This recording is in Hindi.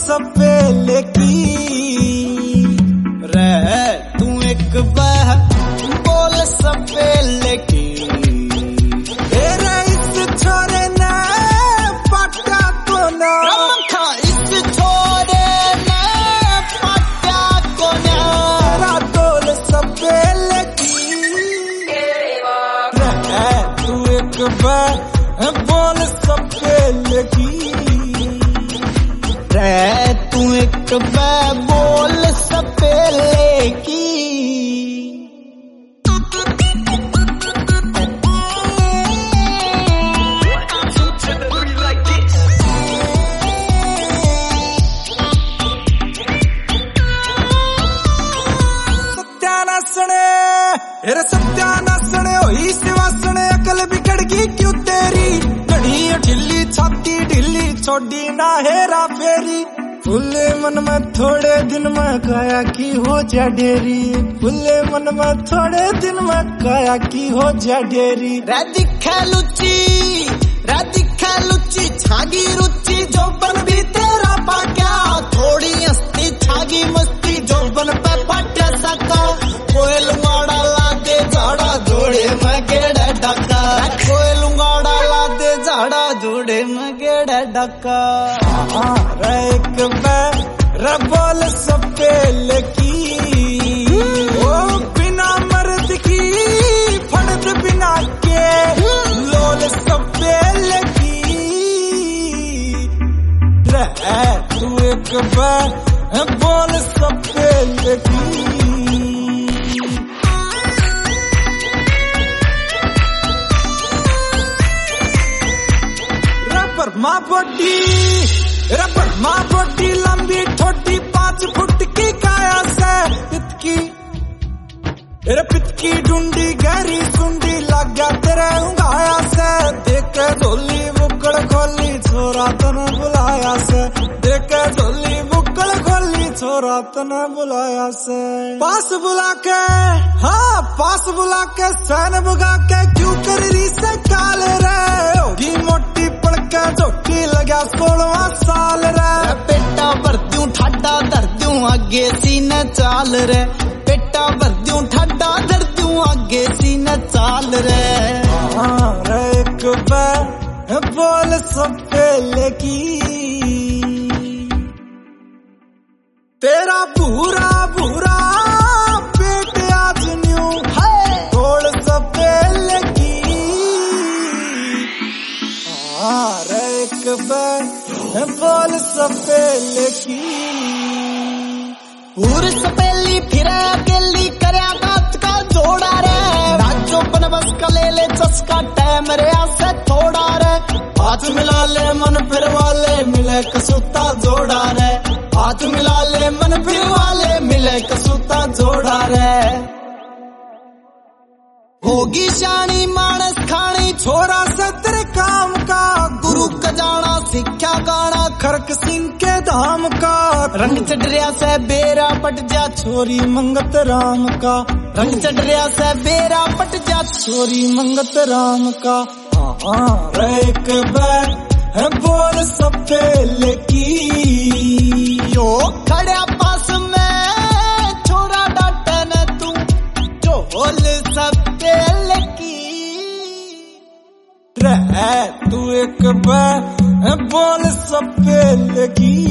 सपेले की रे तू एक बह बोल सपेले की तेरे इस छोरे ने पटा को ना इस छोरे ने पटा को ना तेरा बोल सपेले की रे तू एक बह बोल सपेले की रे तू एक बोल सपेले की सत्यानासने होई सिवासने अकल बिगड़ गई क्यों तेरी घड़ी ढिल्ली छाती ढिल्ली छोड़ी ना हेरा फेरी फुले मन में थोड़े दिन में काया की हो जा डेरी फुले मन में थोड़े दिन में काया की हो जा डेरी राधिका लुच्ची छागी रुचि जोबन भी तेरा पाक्या थोड़ी हस्ती छागी मस्ती जोबन पे पट्या सका कोयल माड़ा लादे झाड़ा जोड़े में गेड़ा डका कोयल माड़ा लादे झाड़ा जोड़े में गेड़ा डका एक बोल सपेले की ओ बिना मर्द की फर्द बिना के लोल सपेले की तू एक बोल सपेले की रबर माँ बॉडी लंबी ठोडी 5 फुट की काया से पितकी ढूंढी गहरी सुंडी लग गया तेरे उंगाया से देख धोली बुक्कड़ खोली छोरा तने बुलाया से देख धोली बुक्कड़ खोली छोरा तने बुलाया से पास बुला के सैन बुगा के क्यों कर रही से काल रे होगी मोटी पड़के झोंकी लगा 16वां साल रे पेटा भर दूं ठाडा धर दूं आगे सीने चाल रे पेटा भर दूं ठाडा धर दूं आगे सीने चाल रे एक बोल सपेले की तेरा भूरा भूरा पेट आज न्यू है बोल सपेले की एक बोल सपेले की पूर सपेली फिर अकेली करया काच का जोड़ा रे नाचो पन बस का ले चस्का टाइम रे से थोड़ा रे हाथ मिला ले मन फिर वाले मिले कसूता जोड़ा रे हाथ मिला ले मन फिर वाले मिले कसूता जोड़ा रे होगी शानी मानस खानी छोरा से तेरे काम का गुरु का जाना सिक्ख्या गाना खरक सिंह के धाम का रंग चढ़रिया से बेरा पट जा छोरी मंगत राम का रंग चढ़रिया से बेरा पट जा छोरी मंगत राम का एक बोल सपेले की यो खड़ा पास में छोरा डाटे न तू जो बोल सपेले की तू एक बोल सपेले की